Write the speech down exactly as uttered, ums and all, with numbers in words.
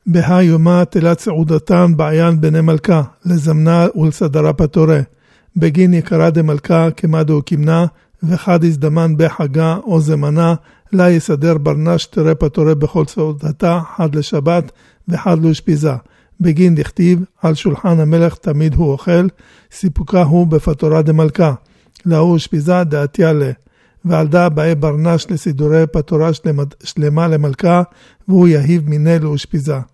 בהה יומה תלת סעודתן בעיין בני מלכה, לזמנה ולסדרה פתורה. בגין יקרה דמלכה כמדו כמנה, וחד הזדמן בחגה או זמנה, לה יסדר ברנש תראה פתורה בכל סעודתה, חד לשבת וחד לאושפיזה. בגין דכתיב, על שולחן המלך תמיד הוא אוכל, סיפוקה הוא בפתורה דמלכה. להוא אושפיזה דעתיה לה. ועל דה באי ברנש לסידורי פתורה שלמה למלכה, והוא יהיב מיני לאושפיזה.